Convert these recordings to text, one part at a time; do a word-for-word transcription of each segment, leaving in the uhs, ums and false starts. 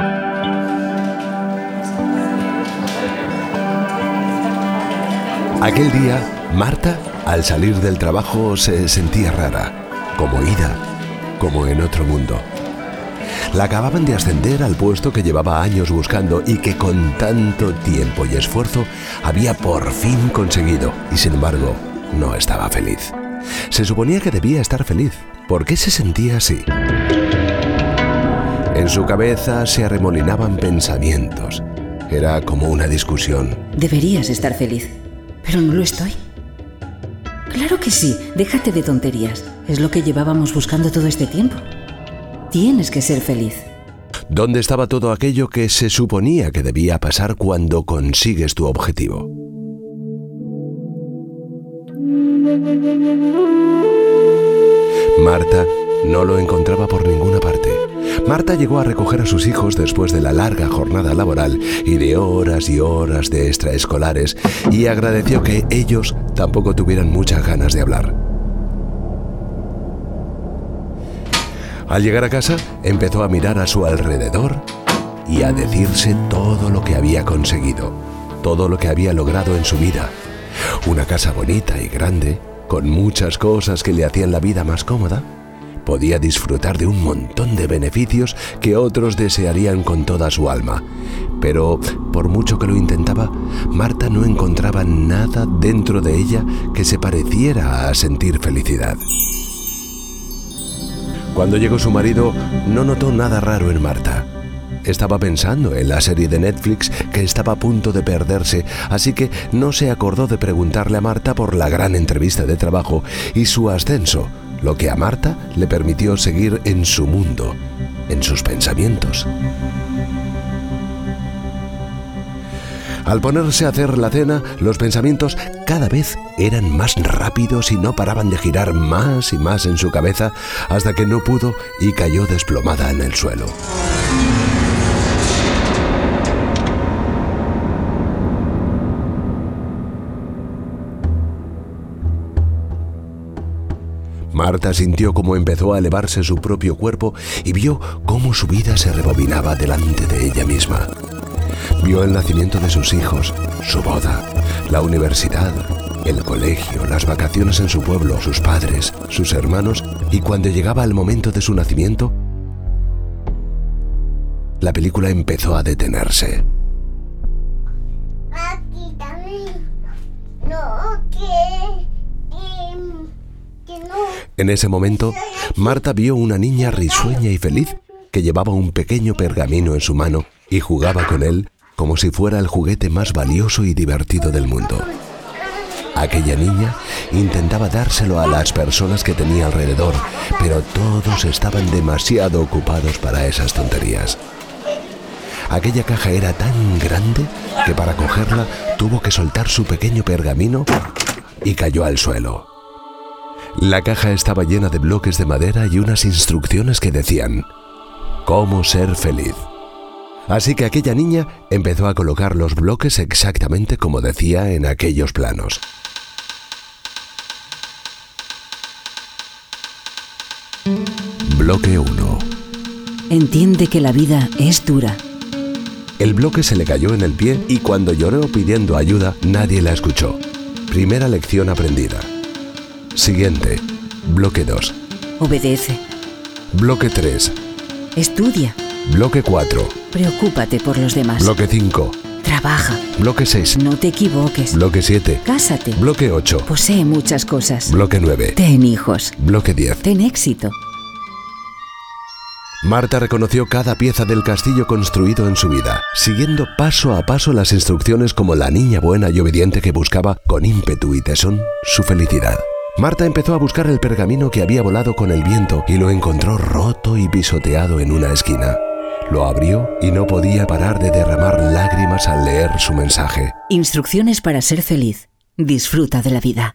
Aquel día, Marta, al salir del trabajo, se sentía rara, como ida, como en otro mundo. La acababan de ascender al puesto que llevaba años buscando y que con tanto tiempo y esfuerzo había por fin conseguido. Y sin embargo, no estaba feliz. Se suponía que debía estar feliz. ¿Por qué se sentía así? En su cabeza se arremolinaban pensamientos. Era como una discusión. Deberías estar feliz, pero no lo estoy. Claro que sí, déjate de tonterías. Es lo que llevábamos buscando todo este tiempo. Tienes que ser feliz. ¿Dónde estaba todo aquello que se suponía que debía pasar cuando consigues tu objetivo? Marta no lo encontraba por ninguna parte. Marta llegó a recoger a sus hijos después de la larga jornada laboral y de horas y horas de extraescolares, y agradeció que ellos tampoco tuvieran muchas ganas de hablar. Al llegar a casa, empezó a mirar a su alrededor y a decirse todo lo que había conseguido, todo lo que había logrado en su vida. Una casa bonita y grande, con muchas cosas que le hacían la vida más cómoda. Podía disfrutar de un montón de beneficios que otros desearían con toda su alma. Pero, por mucho que lo intentaba, Marta no encontraba nada dentro de ella que se pareciera a sentir felicidad. Cuando llegó su marido, no notó nada raro en Marta. Estaba pensando en la serie de Netflix que estaba a punto de perderse, así que no se acordó de preguntarle a Marta por la gran entrevista de trabajo y su ascenso, lo que a Marta le permitió seguir en su mundo, en sus pensamientos. Al ponerse a hacer la cena, los pensamientos cada vez eran más rápidos y no paraban de girar más y más en su cabeza hasta que no pudo y cayó desplomada en el suelo. Marta sintió cómo empezó a elevarse su propio cuerpo y vio cómo su vida se rebobinaba delante de ella misma. Vio el nacimiento de sus hijos, su boda, la universidad, el colegio, las vacaciones en su pueblo, sus padres, sus hermanos, y cuando llegaba el momento de su nacimiento, la película empezó a detenerse. Aquí también. No, que... que, que no. En ese momento, Marta vio una niña risueña y feliz que llevaba un pequeño pergamino en su mano y jugaba con él como si fuera el juguete más valioso y divertido del mundo. Aquella niña intentaba dárselo a las personas que tenía alrededor, pero todos estaban demasiado ocupados para esas tonterías. Aquella caja era tan grande que para cogerla tuvo que soltar su pequeño pergamino y cayó al suelo. La caja estaba llena de bloques de madera y unas instrucciones que decían «Cómo ser feliz». Así que aquella niña empezó a colocar los bloques exactamente como decía en aquellos planos. Bloque uno. Entiende que la vida es dura. El bloque se le cayó en el pie y cuando lloró pidiendo ayuda, nadie la escuchó. Primera lección aprendida. Siguiente. Bloque dos. Obedece. Bloque tres. Estudia. Bloque cuatro. Preocúpate por los demás. Bloque cinco. Trabaja. Bloque seis. No te equivoques. Bloque siete. Cásate. Bloque ocho. Posee muchas cosas. Bloque nueve. Ten hijos. Bloque diez. Ten éxito. Marta reconoció cada pieza del castillo construido en su vida, siguiendo paso a paso las instrucciones como la niña buena y obediente que buscaba con ímpetu y tesón su felicidad. Marta empezó a buscar el pergamino que había volado con el viento y lo encontró roto y pisoteado en una esquina. Lo abrió y no podía parar de derramar lágrimas al leer su mensaje. Instrucciones para ser feliz. Disfruta de la vida.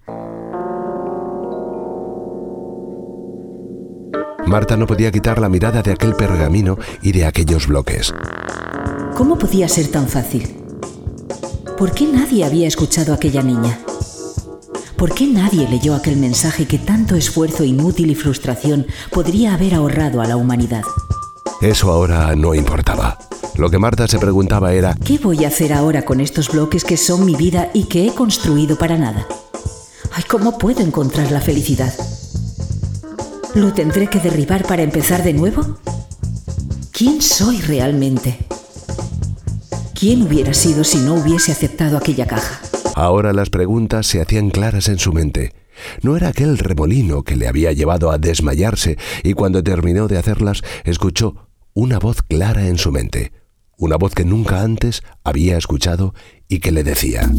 Marta no podía quitar la mirada de aquel pergamino y de aquellos bloques. ¿Cómo podía ser tan fácil? ¿Por qué nadie había escuchado a aquella niña? ¿Por qué nadie leyó aquel mensaje que tanto esfuerzo inútil y frustración podría haber ahorrado a la humanidad? Eso ahora no importaba. Lo que Marta se preguntaba era: ¿qué voy a hacer ahora con estos bloques que son mi vida y que he construido para nada? Ay, ¿cómo puedo encontrar la felicidad? ¿Lo tendré que derribar para empezar de nuevo? ¿Quién soy realmente? ¿Quién hubiera sido si no hubiese aceptado aquella caja? Ahora las preguntas se hacían claras en su mente. No era aquel remolino que le había llevado a desmayarse, y cuando terminó de hacerlas, escuchó una voz clara en su mente. Una voz que nunca antes había escuchado y que le decía: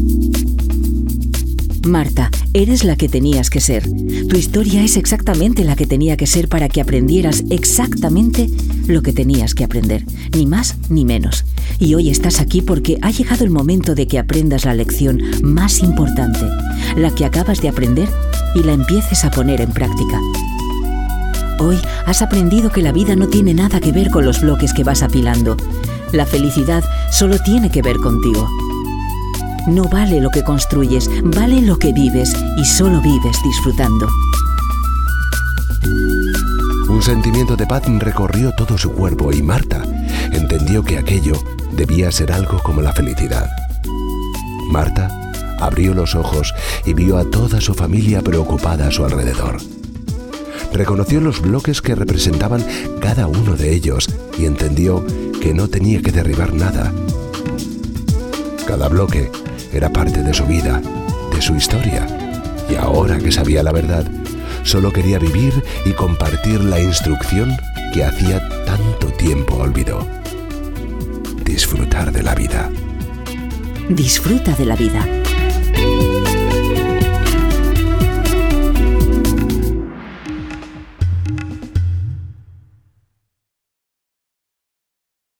Marta, eres la que tenías que ser. Tu historia es exactamente la que tenía que ser para que aprendieras exactamente lo que tenías que aprender, ni más ni menos. Y hoy estás aquí porque ha llegado el momento de que aprendas la lección más importante, la que acabas de aprender, y la empieces a poner en práctica. Hoy has aprendido que la vida no tiene nada que ver con los bloques que vas apilando. La felicidad solo tiene que ver contigo. No vale lo que construyes, vale lo que vives, y solo vives disfrutando. Un sentimiento de paz recorrió todo su cuerpo y Marta entendió que aquello debía ser algo como la felicidad. Marta abrió los ojos y vio a toda su familia preocupada a su alrededor. Reconoció los bloques que representaban cada uno de ellos y entendió que no tenía que derribar nada. Cada bloque era parte de su vida, de su historia, y ahora que sabía la verdad, solo quería vivir y compartir la instrucción que hacía tanto tiempo olvidó: disfrutar de la vida. Disfruta de la vida.